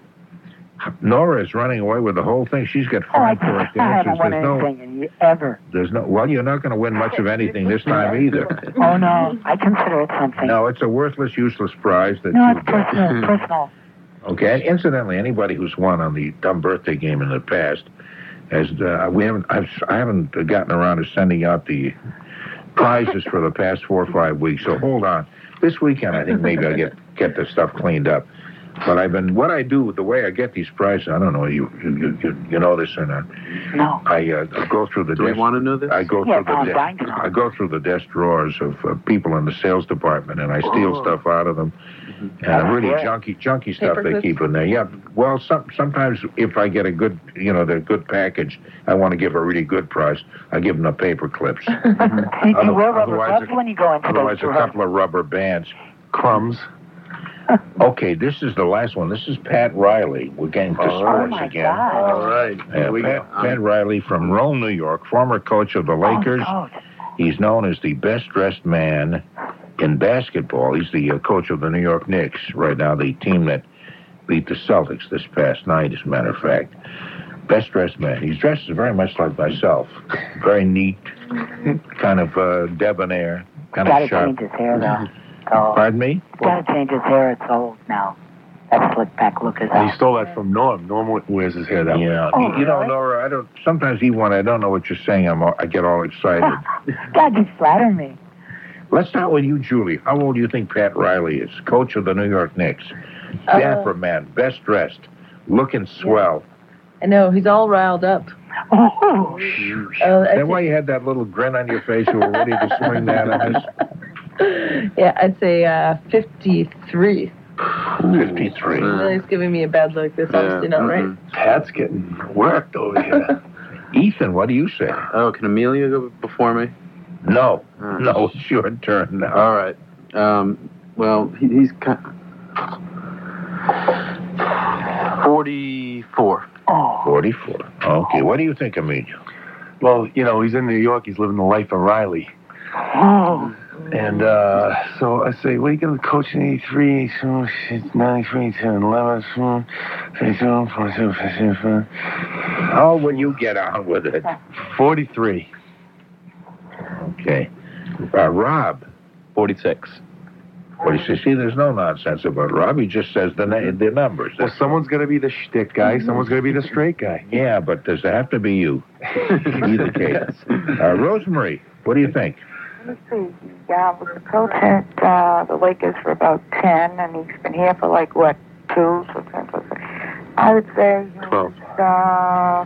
S2: Nora is running away with the whole thing. She's got
S3: Oh, I
S2: 5 correct
S3: haven't
S2: answers.
S3: won anything ever.
S2: Well, you're not going to win much of anything this time either.
S3: Oh, no. I consider it something.
S2: No, it's a worthless, useless prize that
S3: No,
S2: you
S3: it's
S2: get.
S3: personal.
S2: Okay, and incidentally, anybody who's won on the dumb birthday game in the past has I haven't gotten around to sending out the prizes for the past 4 or 5 weeks. So hold on. This weekend, I think maybe I'll get the stuff cleaned up. But what I do, the way I get these prizes, I don't know, you know this or not.
S3: No.
S2: I go through the
S5: Do we
S2: desk.
S5: want to know this?
S2: I go
S3: Yes,
S2: through
S3: I'm
S2: the
S3: dying to know.
S2: I go through the desk drawers of people in the sales department, and I steal stuff out of them. And really junky stuff
S7: Paper
S2: they
S7: clips?
S2: keep in there. Yeah. Well, sometimes if I get a good, the good package, I want to give a really good price. I give them the paper clips.
S3: Do you wear rubber
S2: Otherwise,
S3: gloves when you go into
S2: Otherwise,
S3: those
S2: a couple of rubber bands.
S6: Crumbs.
S2: Okay, this is the last one. This is Pat Riley. We're getting to
S3: Oh,
S2: sports
S3: my
S2: again.
S3: God.
S6: All right. Here we go.
S2: Pat Riley from Rome, New York, former coach of the Lakers.
S3: Oh,
S2: He's known as the best-dressed man in basketball. He's the coach of the New York Knicks right now, the team that beat the Celtics this past night, as a matter of fact. Best-dressed man. He's dressed very much like myself. Very neat, kind of debonair, kind
S3: Gotta
S2: of sharp.
S3: change his hair, though. Oh.
S2: Pardon me?
S3: Gotta change his hair. It's old now. That slick back look is
S6: And he
S3: out.
S6: stole that from Norm. Norm wears his hair that way.
S2: Yeah.
S3: Oh,
S2: You know,
S3: really?
S2: Nora, sometimes even when I don't know what you're saying, I get all excited.
S3: God, you flatter me.
S2: Let's start with you, Julie. How old do you think Pat Riley is? Coach of the New York Knicks. Dapper man, best dressed, looking swell.
S7: I know, he's all riled up.
S3: Oh,
S2: That's why you had that little grin on your face. You were ready to swing that on us.
S7: Yeah, I'd say 53.
S2: 53.
S7: He's giving me a bad look. That's obviously not right.
S6: Pat's getting worked over here.
S2: Ethan, what do you say?
S5: Oh, can Amelia go before me?
S2: No. No, it's your turn now.
S5: All right. Well, he's 44.
S2: 44. Okay, what do you think, Emilio?
S6: Well, he's in New York. He's living the life of Riley.
S3: oh.
S6: And And so I say, well, you got to coach in 83, so it's 93, 10, 11, 52, 42, 55.
S2: How will you get on with it?
S6: 43.
S2: Okay. Rob.
S8: 46.
S2: Well, you see, there's no nonsense about Rob. He just says the numbers.
S6: Well, someone's got to be the shtick guy. Someone's got to be the straight guy.
S2: Yeah, but does it have to be you? Either case. Rosemary, what do you think?
S4: Let me see. Yeah, was the coach at the Lakers for about 10, and he's been here for like, what, 2? So 10 plus 6. I would say he
S6: 12.
S4: was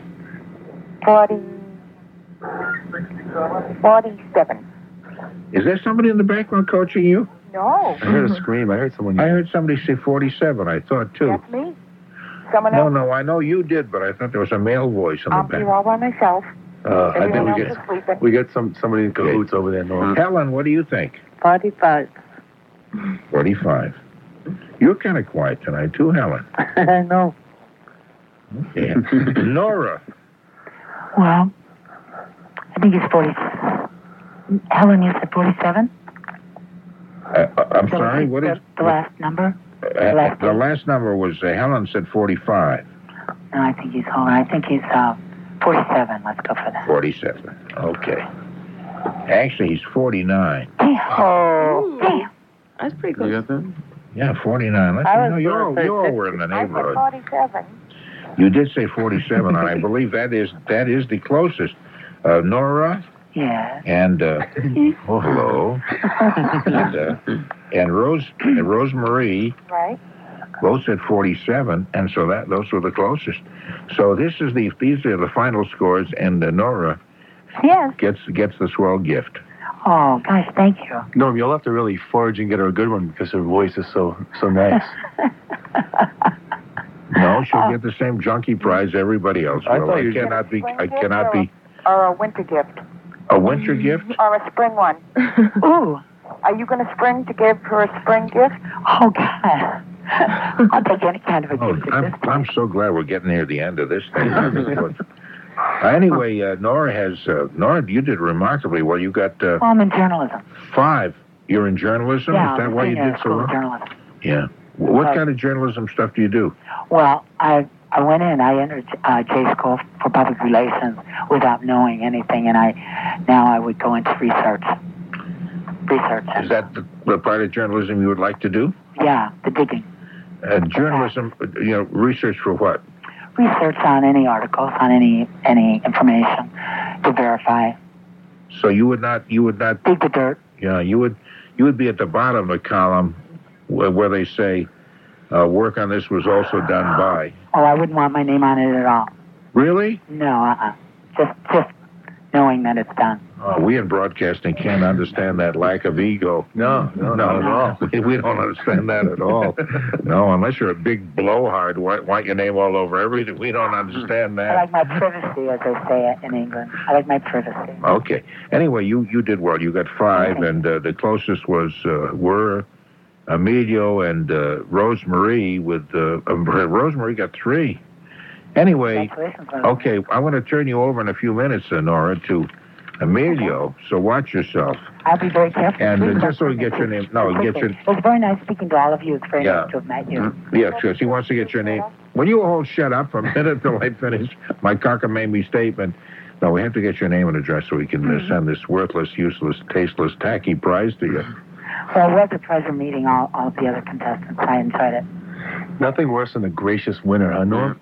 S4: 47.
S2: Is there somebody in the background coaching you?
S4: No.
S6: I heard a scream. I heard someone.
S2: I heard somebody say 47. I thought, too.
S4: That's me. Someone else?
S2: No, I know you did, but I thought there was a male voice in the
S4: I'm
S2: back.
S4: here all by myself.
S6: I think
S4: Everyone else is sleeping.
S6: we get somebody in cahoots over there, Norm.
S2: Helen, what do you think?
S9: 45.
S2: 45. You're kind of quiet tonight, too, Helen.
S9: I know.
S2: Yeah. Nora.
S3: Well, I think it's 40. Helen, you said 47?
S2: I'm sorry, what is...
S3: The last number?
S2: the last number was, Helen said 45.
S3: No, I think he's older. I think he's 47. Let's go for that.
S2: 47. Okay. Actually, he's 49.
S3: Oh, damn.
S7: That's pretty close.
S5: You got that?
S2: Yeah, 49. You all were in the
S4: I said
S2: neighborhood.
S4: 47.
S2: You did say 47, and I believe that is the closest. Nora
S3: Yes.
S2: and hello, and Rosemary
S4: Right.
S2: both said 47, and so those were the closest. So these are the final scores, and Nora
S3: Yes.
S2: gets the swell gift.
S3: Oh, gosh, thank you.
S6: Norm, you'll have to really forage and get her a good one because her voice is so nice.
S2: No, she'll get the same junkie prize everybody else will. I cannot be.
S4: Or a winter gift.
S2: A winter gift?
S4: Or a spring one.
S3: Ooh.
S4: Are you going to spring to give her a spring gift?
S3: Oh, God. I'll take any kind of a gift at this point.
S2: I'm so glad we're getting near the end of this thing. Anyway, Nora, you did remarkably well. You got
S3: I'm in journalism.
S2: 5. You're in journalism?
S3: Yeah,
S2: Is that why you did so
S3: school
S2: well?
S3: of journalism.
S2: Yeah. What kind of journalism stuff do you do?
S3: Well, I went in. I entered J School for Public Relations without knowing anything, and now I would go into research.
S2: Is that the part of journalism you would like to do?
S3: Yeah, the digging.
S2: Journalism, research for what?
S3: Research on any articles, on any information to verify.
S2: So you would not
S3: dig the dirt.
S2: Yeah, you would be at the bottom of the column where they say work on this was also done by.
S3: Oh, I wouldn't want my name on it at all.
S2: Really?
S3: No, just knowing that it's done.
S2: Oh, we in broadcasting can't understand that lack of ego.
S6: No, not at all.
S2: We don't understand that at all. No, unless you're a big blowhard, want your name all over everything. We don't understand that.
S3: I like my privacy, as they say it in England. I like my privacy.
S2: Okay. Anyway, you did well. You got 5, and the closest were Emilio and Rosemary. With Rosemary got 3. Anyway, okay, I'm going to turn you over in a few minutes, Nora, to Emilio, so watch yourself.
S3: I'll be very careful.
S2: And just so we get your name.
S3: It was very nice speaking to all of you. It's very nice to have met you.
S2: Yeah, sure. He wants to get your name. Will you all shut up for a minute till I finish my cockamamie statement? No, we have to get your name and address so we can send this worthless, useless, tasteless, tacky prize to you.
S3: Well, it was a pleasure meeting all of the other contestants. I enjoyed it.
S6: Nothing worse than a gracious winner, huh, Norm?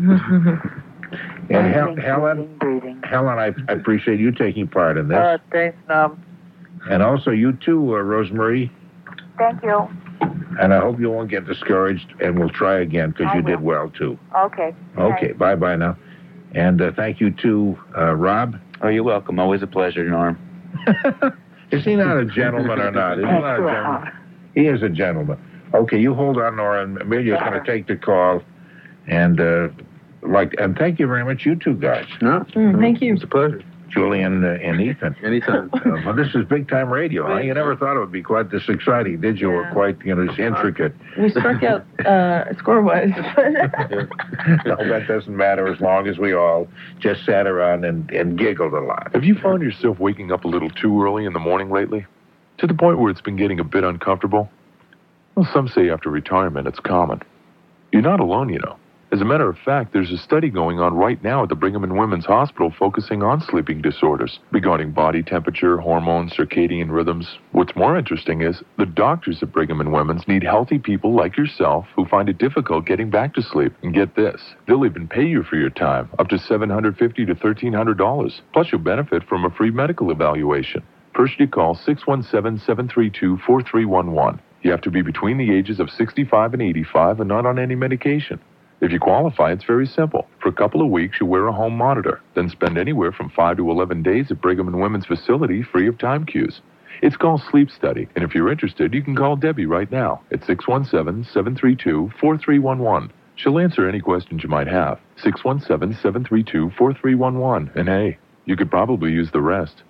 S2: And Helen, I appreciate you taking part in this.
S9: Thanks, Norm.
S2: And also you too, Rosemary.
S4: Thank you.
S2: And I hope you won't get discouraged, and we'll try again because you did well too.
S4: Okay.
S2: Okay, bye-bye now. And thank you too, Rob.
S8: Oh, you're welcome. Always a pleasure, Norm.
S2: Is he not a gentleman or not? Is he not a gentleman? He is a gentleman. Okay, you hold on, Nora, and Amelia's going to take the call. And and thank you very much, you two guys.
S5: No,
S7: thank you.
S5: It's a pleasure.
S2: Julian and Ethan.
S5: Anytime.
S2: Well, this is big time radio. Huh? You never thought it would be quite this exciting, did you? Or quite, this intricate.
S7: We struck out score-wise.
S2: No, that doesn't matter as long as we all just sat around and giggled a lot.
S10: Have you found yourself waking up a little too early in the morning lately? to the point where it's been getting a bit uncomfortable? Well, some say after retirement it's common. You're not alone, you know. As a matter of fact, there's a study going on right now at the Brigham and Women's Hospital focusing on sleeping disorders regarding body temperature, hormones, circadian rhythms. What's more interesting is the doctors at Brigham and Women's need healthy people like yourself who find it difficult getting back to sleep. And get this, they'll even pay you for your time, up to $750 to $1,300. Plus you'll benefit from a free medical evaluation. First you call 617-732-4311. You have to be between the ages of 65 and 85 and not on any medication. If you qualify, it's very simple. For a couple of weeks, you wear a home monitor, then spend anywhere from 5 to 11 days at Brigham and Women's facility free of time cues. It's called Sleep Study, and if you're interested, you can call Debbie right now at 617-732-4311. She'll answer any questions you might have. 617-732-4311. And hey, you could probably use the rest.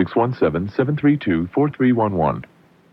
S10: 617-732-4311.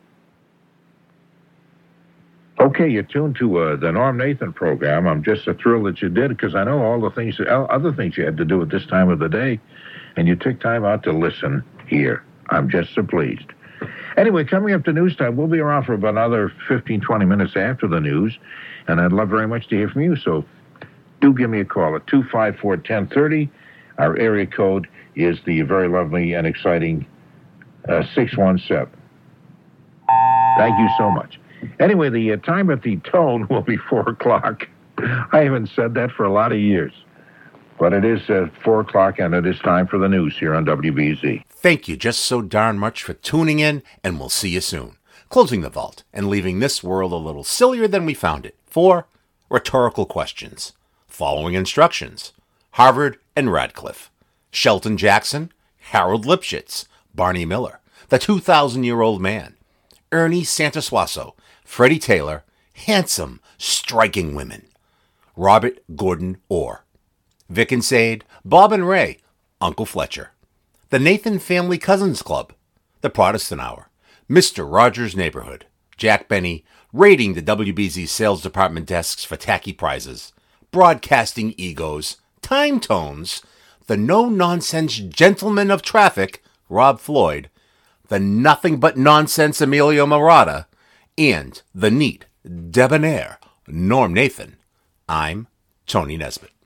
S2: Okay, you're tuned to the Norm Nathan program. I'm just thrilled that you did, because I know all the things, other things you had to do at this time of the day, and you took time out to listen here. I'm just so pleased. Anyway, coming up to news time, we'll be around for about another 15, 20 minutes after the news, and I'd love very much to hear from you, so do give me a call at 254-1030. Our area code is the very lovely and exciting 617. Thank you so much. Anyway, the time at the tone will be 4 o'clock. I haven't said that for a lot of years. But it is 4 o'clock, and it is time for the news here on WBZ.
S1: Thank you just so darn much for tuning in, and we'll see you soon. Closing the vault and leaving this world a little sillier than we found it. 4 rhetorical questions. Following instructions. Harvard and Radcliffe. Shelton Jackson, Harold Lipschitz, Barney Miller, the 2,000-year-old man. Ernie Santasuaso, Freddie Taylor, handsome, striking women. Robert Gordon Orr. Vic and Sade, Bob and Ray, Uncle Fletcher. The Nathan Family Cousins Club. The Protestant Hour. Mr. Rogers' Neighborhood. Jack Benny, raiding the WBZ sales department desks for tacky prizes. Broadcasting egos. Time tones. The no-nonsense gentleman of traffic, Rob Floyd. The nothing-but-nonsense Emilio Murata, and the neat, debonair Norm Nathan. I'm Tony Nesbitt.